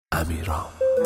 امیرام.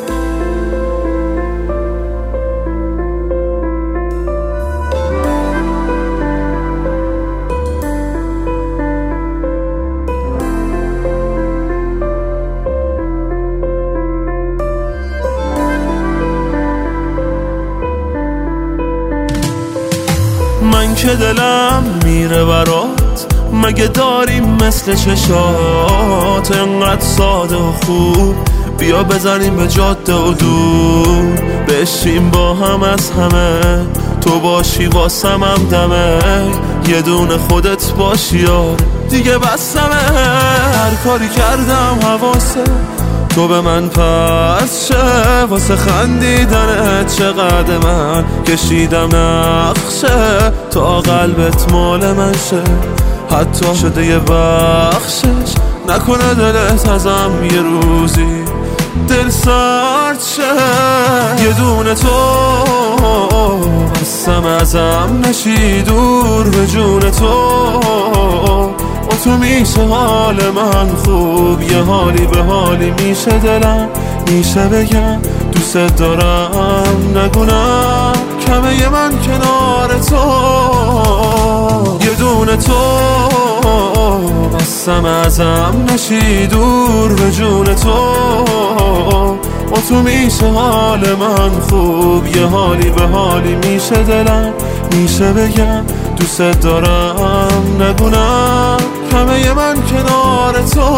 من که دلم میره برات، مگه داریم مثل چشات انقدر ساده و خوب؟ بیا بزنیم به جاده و دور، بشیم با هم از همه، تو باشی واسمم دمه، یه دونه خودت باشی یار دیگه بسمه. هر کاری کردم حواسه تو به من پس شه، واسه خندیدنت چقدر من کشیدم نقشه، تا قلبت مال من شه، حتی شده یه بخشش، نکنه دلت ازم یه روزی دل سرد شه. یه دونه تو بستم ازم نشی دور، به جون تو میشه حال من خوب، یه حالی به حالی میشه دلم، میشه بگم دوست دارم، نگونم کمه من کنار تو. یه دونه تو بستم ازم نشی دور، به جون تو میشه حال من خوب، یه حالی به حالی میشه دلم، میشه بگم دوست دارم، نگونم کمه من کنار تو.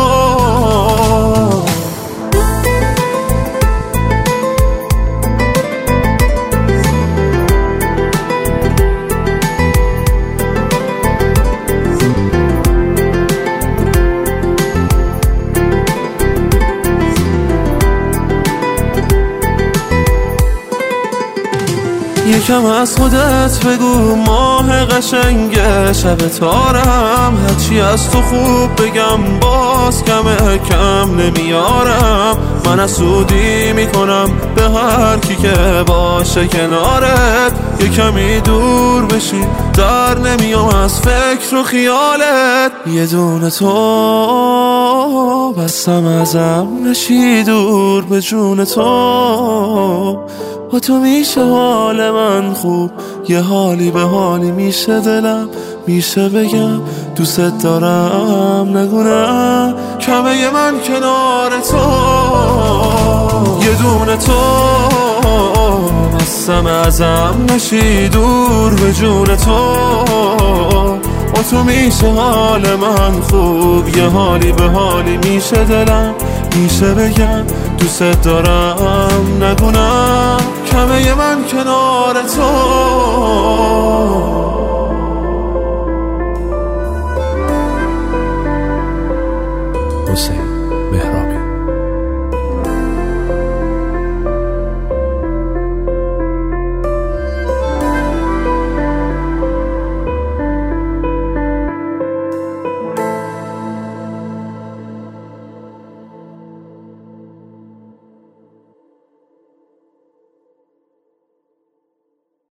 یکم از خودت بگو ماه قشنگ شب تارم، هرچی از تو خوب بگم باز کم نمیارم، من حسودی میکنم به هر کی که باشه کنارت، یه کمی دور بشی در نمیام از فکر و خیالت. یه دونه تو بستم ازم نشی دور، به جون تو میشه حال من خوب، یه حالی به حالی میشه دلم، میشه بگم دوست دارم، نگونم کمه من کنار تو. یه دونه تو بستم ازم نشی دور، به جون تو میشه حال من خوب، یه حالی به حالی میشه دلم، میشه بگم دوست دارم، نگونم کمه من کنار تو.